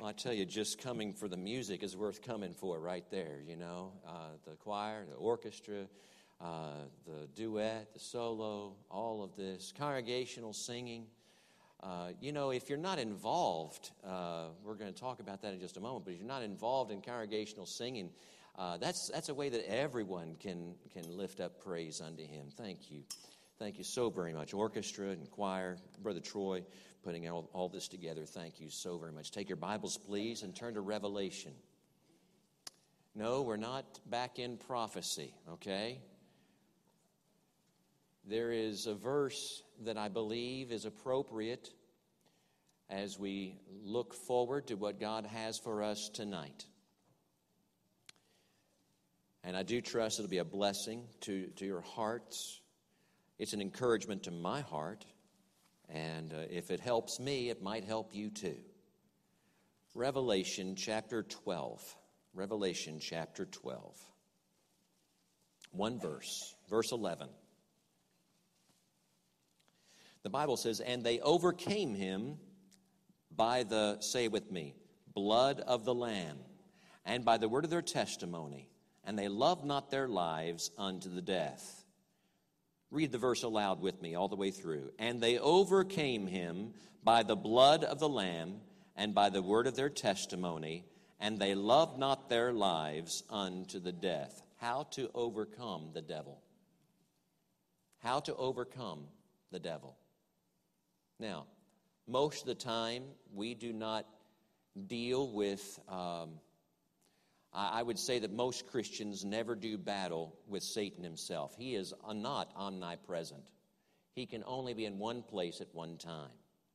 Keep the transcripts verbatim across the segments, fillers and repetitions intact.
I tell you, just coming for the music is worth coming for right there, you know. Uh, the choir, the orchestra, uh, the duet, the solo, all of this, congregational singing. Uh, you know, if you're not involved, uh, we're going to talk about that in just a moment, but if you're not involved in congregational singing, uh, that's that's a way that everyone can, can lift up praise unto Him. Thank you. Thank you so very much. Orchestra and choir, Brother Troy, putting all, all this together. Thank you so very much. Take your Bibles, please, and turn to Revelation. No, we're not back in prophecy, okay? There is a verse that I believe is appropriate as we look forward to what God has for us tonight. And I do trust it'll be a blessing to, to your hearts. It's an encouragement to my heart. And uh, if it helps me, it might help you too. Revelation chapter twelve. Revelation chapter twelve. One verse, verse eleven. The Bible says, and they overcame him by the, say with me, blood of the Lamb, and by the word of their testimony, and they loved not their lives unto the death. Read the verse aloud with me all the way through. And they overcame him by the blood of the Lamb and by the word of their testimony, and they loved not their lives unto the death. How to overcome the devil. How to overcome the devil. Now, most of the time, we do not deal with, um, I would say that most Christians never do battle with Satan himself. He is not omnipresent. He can only be in one place at one time.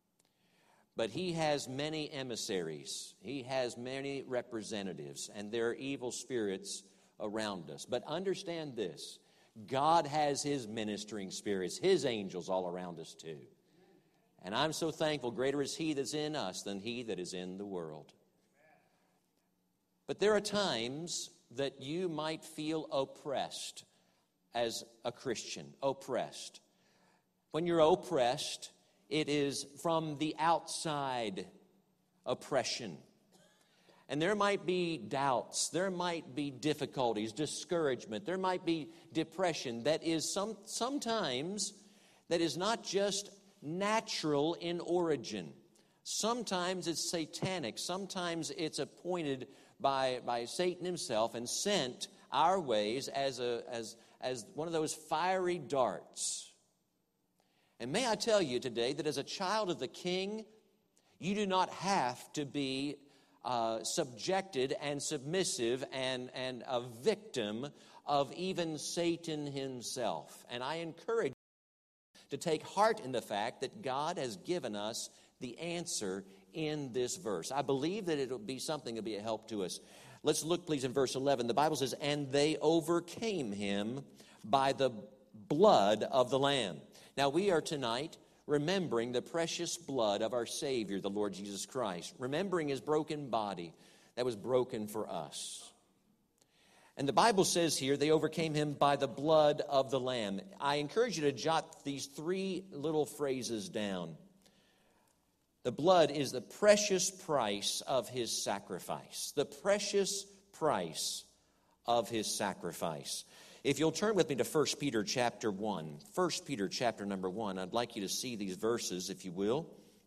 But he has many emissaries. He has many representatives, and there are evil spirits around us. But understand this, God has His ministering spirits, His angels all around us too. And I'm so thankful, greater is He that's in us than he that is in the world. But there are times that you might feel oppressed as a Christian, oppressed. When you're oppressed, it is from the outside oppression. And there might be doubts, there might be difficulties, discouragement, there might be depression that is some sometimes that is not just natural in origin. Sometimes it's satanic, sometimes it's appointed by, by Satan himself and sent our ways as a as as one of those fiery darts. And may I tell you today that as a child of the King, you do not have to be uh, subjected and submissive and, and a victim of even Satan himself. And I encourage you to take heart in the fact that God has given us the answer in this verse. I believe that it will be something that will be a help to us. Let's look, please, in verse eleven. The Bible says, and they overcame him by the blood of the Lamb. Now, we are tonight remembering the precious blood of our Savior, the Lord Jesus Christ, remembering His broken body that was broken for us. And the Bible says here, they overcame him by the blood of the Lamb. I encourage you to jot these three little phrases down. The blood is the precious price of His sacrifice. The precious price of His sacrifice. If you'll turn with me to First Peter chapter one. First Peter chapter number one. I'd like you to see these verses, if you will.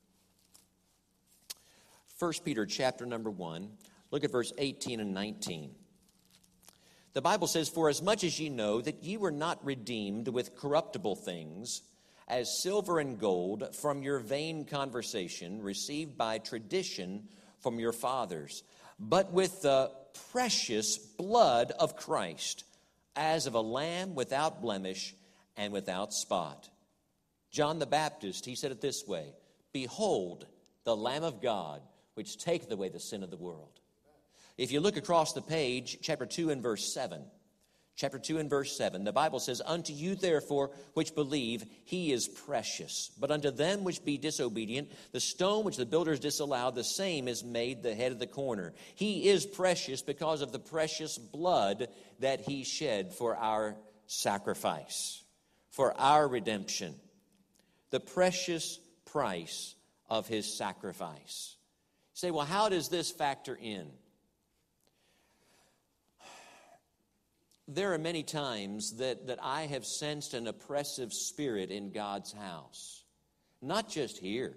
First Peter chapter number one. Look at verse eighteen and nineteen. The Bible says, for as much as ye know that ye were not redeemed with corruptible things, as silver and gold, from your vain conversation received by tradition from your fathers, but with the precious blood of Christ, as of a lamb without blemish and without spot. John the Baptist, he said it this way, behold, the Lamb of God, which taketh away the sin of the world. If you look across the page, chapter two and verse seven, chapter two and verse seven, the Bible says, unto you therefore which believe, He is precious. But unto them which be disobedient, the stone which the builders disallowed, the same is made the head of the corner. He is precious because of the precious blood that He shed for our sacrifice, for our redemption. The precious price of His sacrifice. Say, well, how does this factor in? There are many times that, that I have sensed an oppressive spirit in God's house. Not just here.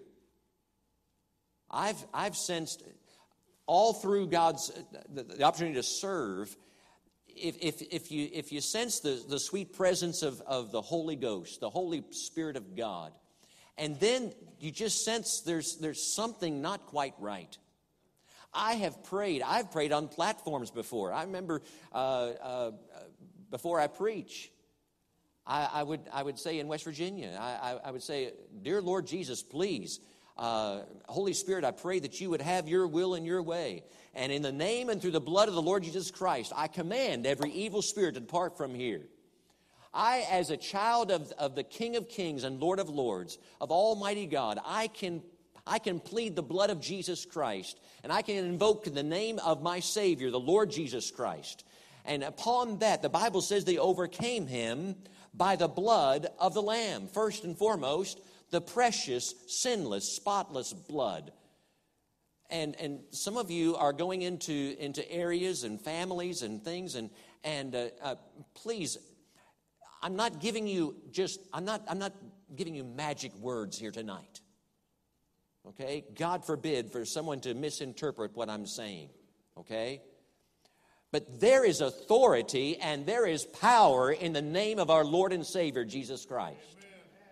I've, I've sensed all through God's, the, the opportunity to serve, if, if, if, you, if you sense the, the sweet presence of, of the Holy Ghost, the Holy Spirit of God, and then you just sense there's, there's something not quite right. I have prayed. I've prayed on platforms before. I remember uh, uh, before I preach, I, I would I would say in West Virginia, I, I, I would say, "Dear Lord Jesus, please, uh, Holy Spirit, I pray that you would have your will and your way. And in the name and through the blood of the Lord Jesus Christ, I command every evil spirit to depart from here." I, as a child of, of the King of Kings and Lord of Lords, of Almighty God, I can I can plead the blood of Jesus Christ, and I can invoke the name of my Savior, the Lord Jesus Christ. And upon that, the Bible says they overcame him by the blood of the Lamb. First and foremost, the precious, sinless, spotless blood. And and some of you are going into, into areas and families and things, and and uh, uh, please, I'm not giving you just I'm not I'm not giving you magic words here tonight. Okay? God forbid for someone to misinterpret what I'm saying. Okay? But there is authority and there is power in the name of our Lord and Savior, Jesus Christ. Amen.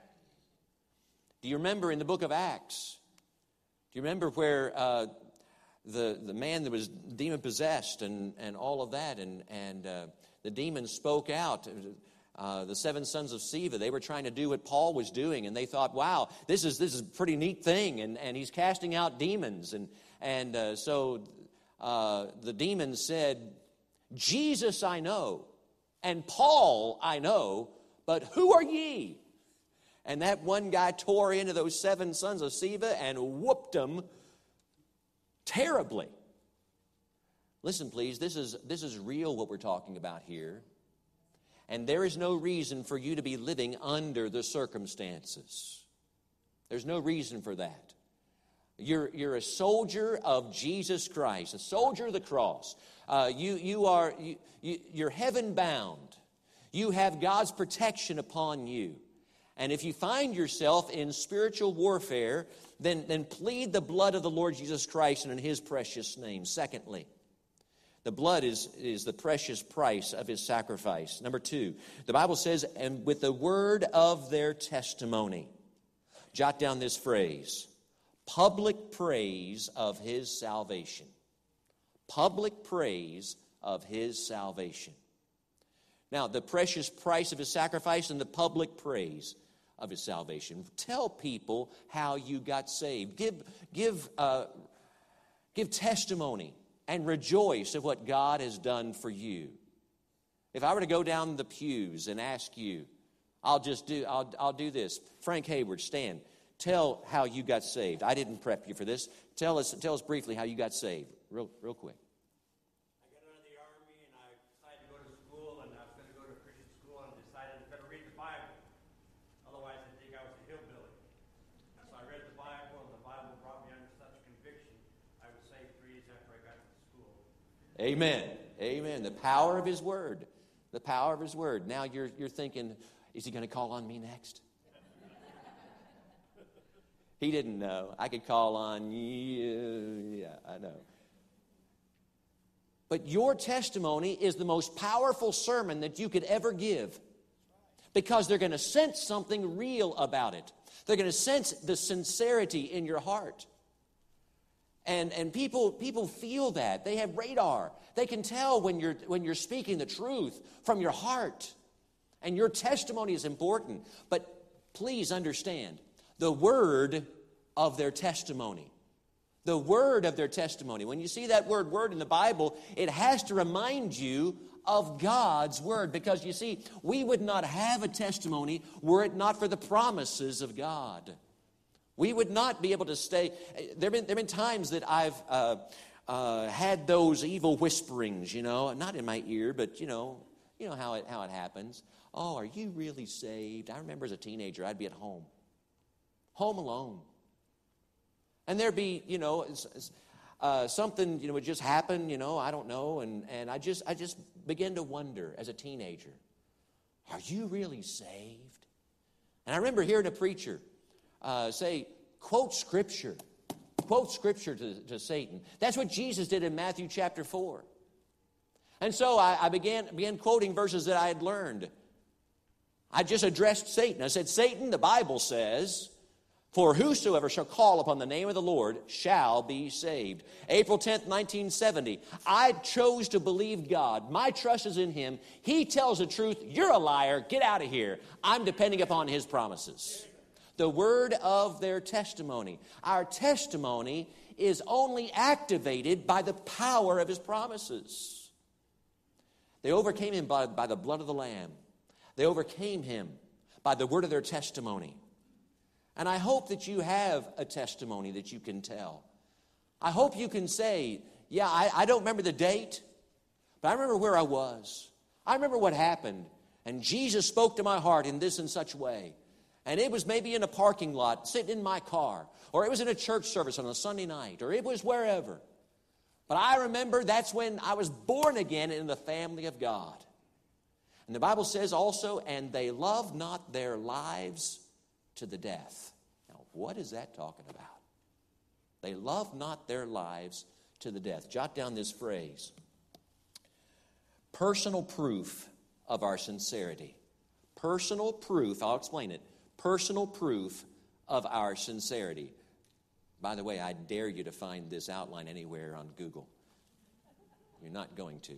Do you remember in the book of Acts? Do you remember where uh, the, the man that was demon-possessed and, and all of that, and, and uh, the demons spoke out? Uh, the seven sons of Sceva, they were trying to do what Paul was doing, and they thought, wow, this is this is a pretty neat thing, and, and he's casting out demons. And, and uh, so uh, the demons said, "Jesus I know, and Paul I know, but who are ye?" And that one guy tore into those seven sons of Sceva and whooped them terribly. Listen, please, this is this is real what we're talking about here. And there is no reason for you to be living under the circumstances. There's no reason for that. You're, you're a soldier of Jesus Christ, a soldier of the cross. Uh, you, you are, you, you, you're heaven bound. You have God's protection upon you. And if you find yourself in spiritual warfare, then, then plead the blood of the Lord Jesus Christ and in his precious name. Secondly, the blood is, is the precious price of his sacrifice. Number two, the Bible says, and with the word of their testimony. Jot down this phrase. Public praise of his salvation. Public praise of his salvation. Now, the precious price of his sacrifice and the public praise of his salvation. Tell people how you got saved. Give, give, uh, give testimony and rejoice of what God has done for you. If I were to go down the pews and ask you, I'll just do, I'll, I'll do this. Frank Hayward, stand. Tell how you got saved. I didn't prep you for this. Tell us, tell us briefly how you got saved, real, real quick. I got out of the Army and I decided to go to school, and I was going to go to a Christian school, and decided I better read the Bible. Otherwise, I'd think I was a hillbilly. And so I read the Bible, and the Bible brought me under such conviction. I was saved three years after I got to school. Amen. Amen. The power of his word. The power of his word. Now you're you're thinking, is he going to call on me next? He didn't know. I could call on you. Yeah, I know. But your testimony is the most powerful sermon that you could ever give. Because they're going to sense something real about it. They're going to sense the sincerity in your heart. And and people people feel that. They have radar. They can tell when you're when you're speaking the truth from your heart. And your testimony is important. But please understand, the word of their testimony. The word of their testimony. When you see that word, word in the Bible, it has to remind you of God's word. Because you see, we would not have a testimony were it not for the promises of God. We would not be able to stay. There have been, there have been times that I've uh, uh, had those evil whisperings, you know, not in my ear, but, you know, you know how it, how it happens. Oh, are you really saved? I remember as a teenager, I'd be at home. Home alone. And there'd be, you know, uh, something, you know, would just happen, you know, I don't know. And, and I just I just began to wonder as a teenager, are you really saved? And I remember hearing a preacher uh, say, quote Scripture. Quote Scripture to, to Satan. That's what Jesus did in Matthew chapter four. And so I, I began, began quoting verses that I had learned. I just addressed Satan. I said, Satan, the Bible says, for whosoever shall call upon the name of the Lord shall be saved. April tenth, nineteen seventy. I chose to believe God. My trust is in Him. He tells the truth. You're a liar. Get out of here. I'm depending upon His promises. The word of their testimony. Our testimony is only activated by the power of His promises. They overcame Him by, by the blood of the Lamb. They overcame Him by the word of their testimony. And I hope that you have a testimony that you can tell. I hope you can say, yeah, I, I don't remember the date, but I remember where I was. I remember what happened. And Jesus spoke to my heart in this and such way. And it was maybe in a parking lot, sitting in my car, or it was in a church service on a Sunday night, or it was wherever. But I remember that's when I was born again in the family of God. And the Bible says also, and they loved not their lives to the death. Now, what is that talking about? They loved not their lives to the death. Jot down this phrase. Personal proof of our sincerity. Personal proof, I'll explain it. Personal proof of our sincerity. By the way, I dare you to find this outline anywhere on Google. You're not going to.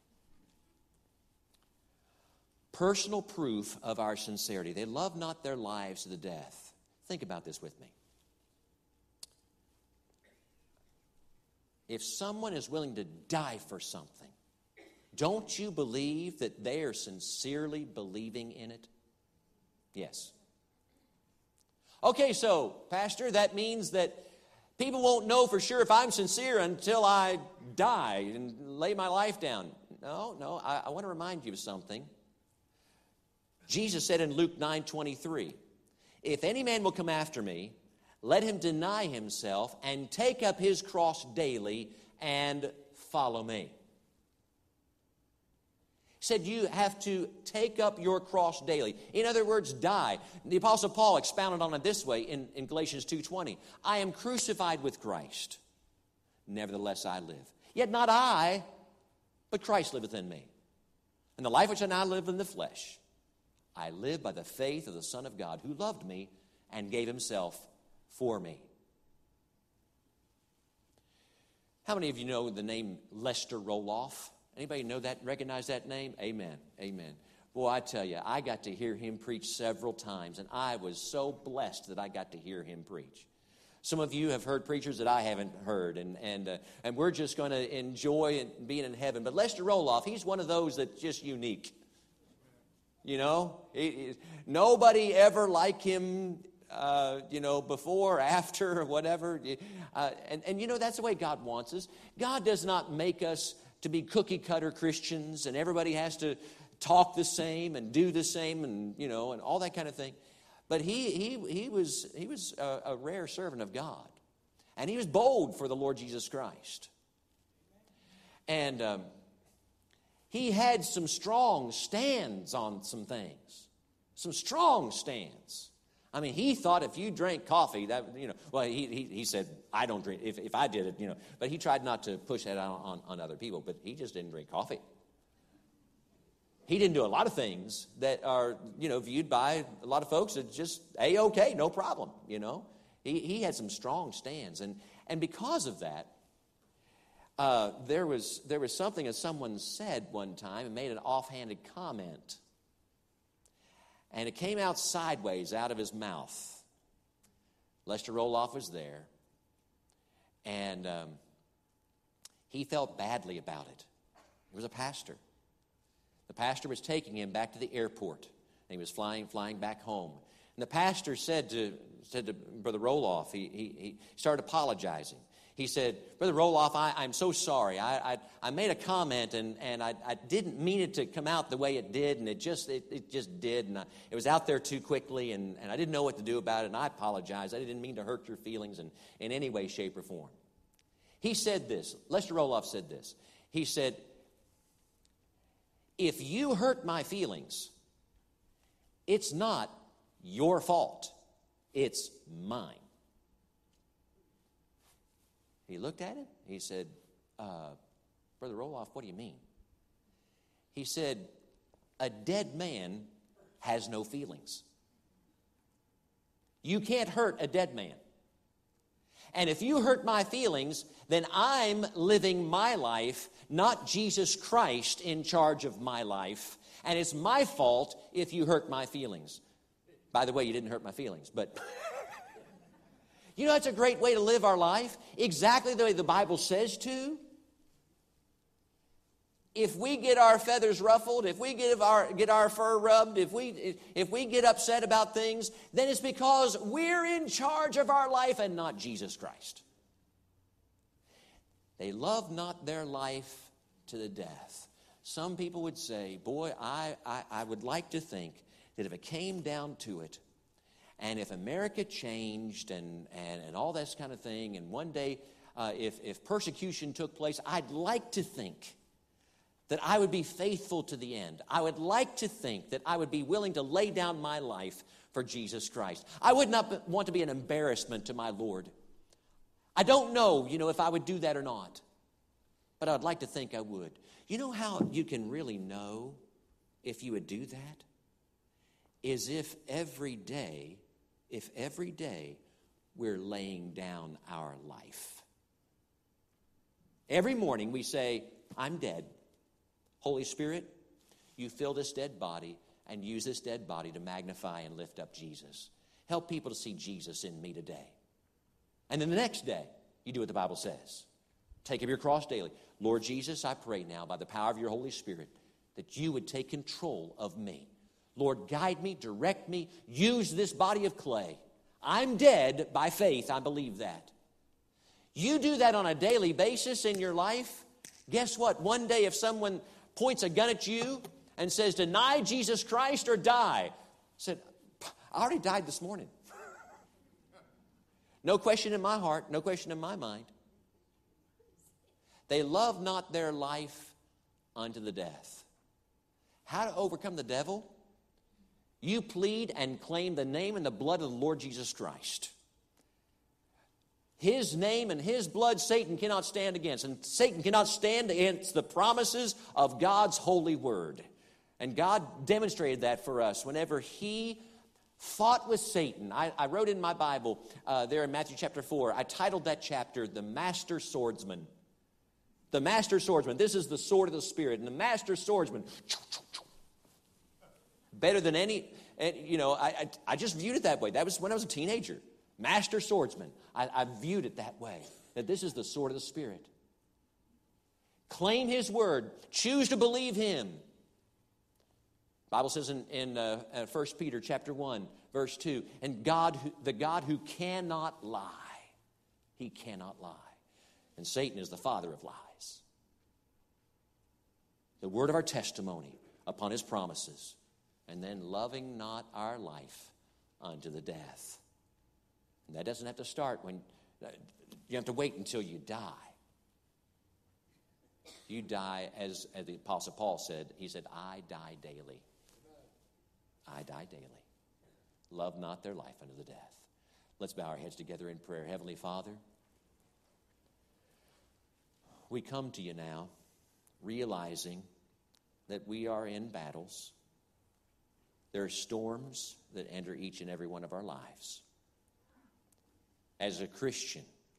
Personal proof of our sincerity. They love not their lives to the death. Think about this with me. If someone is willing to die for something, don't you believe that they are sincerely believing in it? Yes. Okay, so, Pastor, that means that people won't know for sure if I'm sincere until I die and lay my life down. No, no, I, I want to remind you of something. Jesus said in Luke nine twenty-three, if any man will come after me, let him deny himself and take up his cross daily and follow me. He said you have to take up your cross daily. In other words, die. The Apostle Paul expounded on it this way in, in Galatians two twenty. I am crucified with Christ. Nevertheless I live. Yet not I, but Christ liveth in me. And the life which I now live in the flesh, I live by the faith of the Son of God who loved me and gave Himself for me. How many of you know the name Lester Roloff? Anybody know that, recognize that name? Amen, amen. Boy, I tell you, I got to hear him preach several times, and I was so blessed that I got to hear him preach. Some of you have heard preachers that I haven't heard, and and uh, and we're just going to enjoy being in heaven. But Lester Roloff, he's one of those that's just unique. You know, he, he, nobody ever like him, uh, you know, before or after or whatever. Uh, and, and, you know, that's the way God wants us. God does not make us to be cookie-cutter Christians, and everybody has to talk the same and do the same and, you know, and all that kind of thing. But he he he was he was a, a rare servant of God. And he was bold for the Lord Jesus Christ. And um, he had some strong stands on some things. Some strong stands. I mean, he thought if you drank coffee, that, you know, well, he he, he said, I don't drink, if, if I did it, you know. But he tried not to push that on, on, on other people, but he just didn't drink coffee. He didn't do a lot of things that are, you know, viewed by a lot of folks as just A-okay, no problem, you know. He he had some strong stands. And, and because of that, uh, there was there was something that someone said one time and made an offhanded comment. And it came out sideways out of his mouth. Lester Roloff was there. And um, he felt badly about it. He was a pastor. The pastor was taking him back to the airport. And he was flying, flying back home. And the pastor said to, said to Brother Roloff, he, he, he started apologizing. He said, Brother Roloff, I, I'm so sorry. I, I I made a comment, and, and I, I didn't mean it to come out the way it did, and it just it, it just did. And I, it was out there too quickly, and, and I didn't know what to do about it, and I apologize. I didn't mean to hurt your feelings in, in any way, shape, or form. He said this. Lester Roloff said this. He said, if you hurt my feelings, it's not your fault. It's mine. He looked at it. He said, uh, Brother Roloff, what do you mean? He said, a dead man has no feelings. You can't hurt a dead man. And if you hurt my feelings, then I'm living my life, not Jesus Christ in charge of my life. And it's my fault if you hurt my feelings. By the way, you didn't hurt my feelings, but you know, that's a great way to live our life, exactly the way the Bible says to. If we get our feathers ruffled, if we get our, get our fur rubbed, if we, if we get upset about things, then it's because we're in charge of our life and not Jesus Christ. They love not their life to the death. Some people would say, boy, I, I, I would like to think that if it came down to it, and if America changed and, and, and all this kind of thing, and one day uh, if, if persecution took place, I'd like to think that I would be faithful to the end. I would like to think that I would be willing to lay down my life for Jesus Christ. I would not want to be an embarrassment to my Lord. I don't know, you know, if I would do that or not, but I'd like to think I would. You know how you can really know if you would do that? Is if every day, if every day we're laying down our life. Every morning we say, I'm dead. Holy Spirit, you fill this dead body and use this dead body to magnify and lift up Jesus. Help people to see Jesus in me today. And then the next day, you do what the Bible says. Take up your cross daily. Lord Jesus, I pray now by the power of your Holy Spirit that you would take control of me. Lord, guide me, direct me, use this body of clay. I'm dead by faith, I believe that. You do that on a daily basis in your life, guess what? One day if someone points a gun at you and says, deny Jesus Christ or die. I said, I already died this morning. No question in my heart, no question in my mind. They love not their life unto the death. How to overcome the devil? You plead and claim the name and the blood of the Lord Jesus Christ. His name and his blood Satan cannot stand against. And Satan cannot stand against the promises of God's holy word. And God demonstrated that for us whenever he fought with Satan. I, I wrote in my Bible uh, there in Matthew chapter four, I titled that chapter, The Master Swordsman. The Master Swordsman. This is the sword of the Spirit. And the Master Swordsman, better than any, you know, I, I, I just viewed it that way. That was when I was a teenager. Master Swordsman. I, I viewed it that way, that this is the sword of the Spirit. Claim his word. Choose to believe him. The Bible says in, in uh, uh, First Peter chapter one, verse two, and God, who, the God who cannot lie, he cannot lie. And Satan is the father of lies. The word of our testimony upon his promises, and then loving not our life unto the death. And that doesn't have to start when, you have to wait until you die. You die, as, as the Apostle Paul said, he said, I die daily. I die daily. Love not their life unto the death. Let's bow our heads together in prayer. Heavenly Father, we come to you now realizing that we are in battles. There are storms that enter each and every one of our lives. As a Christian,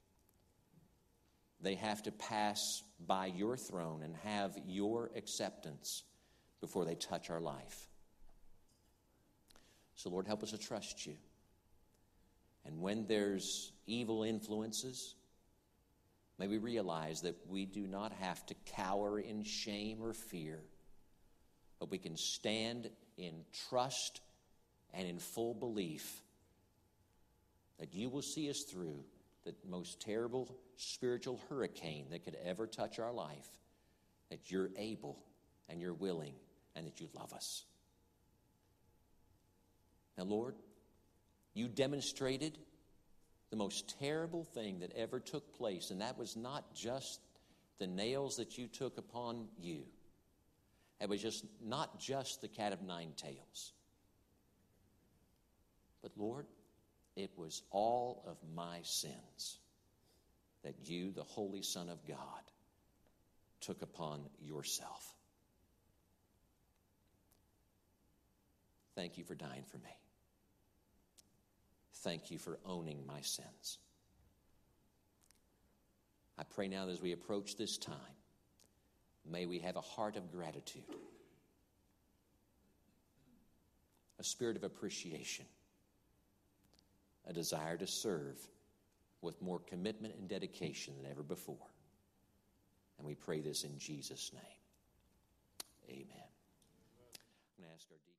they have to pass by your throne and have your acceptance before they touch our life. So, Lord, help us to trust you. And when there's evil influences, may we realize that we do not have to cower in shame or fear, but we can stand in trust and in full belief that you will see us through the most terrible spiritual hurricane that could ever touch our life, that you're able and you're willing and that you love us. Now, Lord, you demonstrated the most terrible thing that ever took place, and that was not just the nails that you took upon you. It was just not just the cat of nine tails. But Lord, it was all of my sins that you, the Holy Son of God, took upon yourself. Thank you for dying for me. Thank you for owning my sins. I pray now that as we approach this time, may we have a heart of gratitude, a spirit of appreciation, a desire to serve with more commitment and dedication than ever before. And we pray this in Jesus' name. Amen. I'm going to ask our